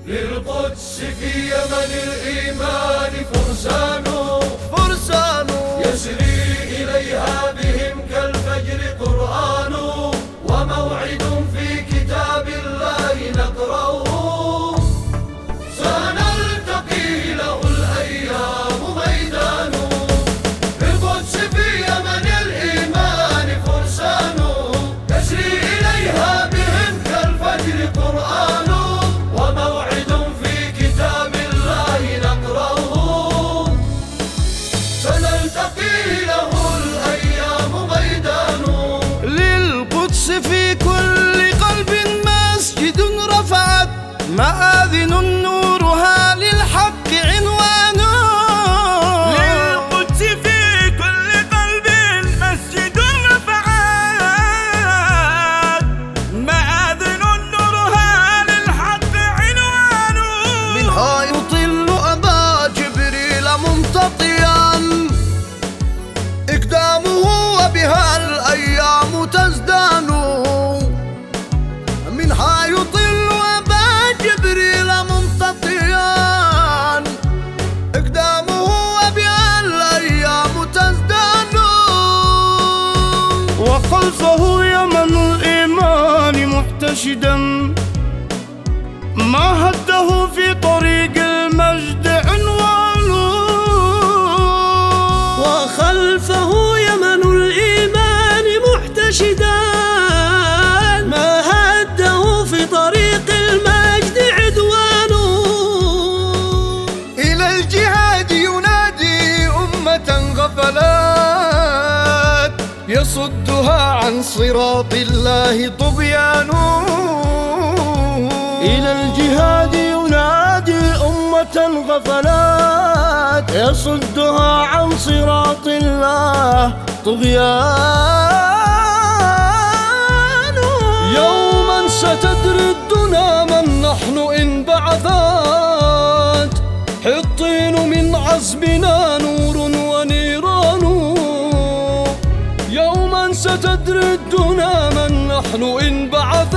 للقدس في يمن الإيمان فرسان يسري إليها بهم كالفجر قرآن، وموعد في كتاب الله نقرأه، سنلتقي له الأيام ميدان. للقدس في يمن الإيمان فرسان يسري إليها بهم كالفجر قرآن، وموعد في كتاب الله نقرأه، سنلتقي له الأيام ميدان. للقدس في كل قلب مسجد رفعت مآذن نورها للحق عنوان. للقدس في كل قلب مسجد رفعت مآذن نورها للحق عنوان. منها يطل أبا جبريل ممتطيا إقدامه وبها الأيام تزدان. منها يطل أبا جبريل ممتطيا إقدامه وبها الأيام تزدان. وخلفه يمن الإيمان محتشدا ما هده في طريق المجد عنوان. وخلفه يمن الإيمان محتشدا ما هده في طريق المجد عدوان. إلى الجهاد ينادي أمة غفلات يصدها عن صراط الله طغيان. إلى الجهاد ينادي أمة غفلات يصدها عن صراط الله طغيان. يوما ستدري الدنا من نحن إن بعثات حطين من عزمنا نور ونيران. يوما ستدري الدنا من نحن إن بعثات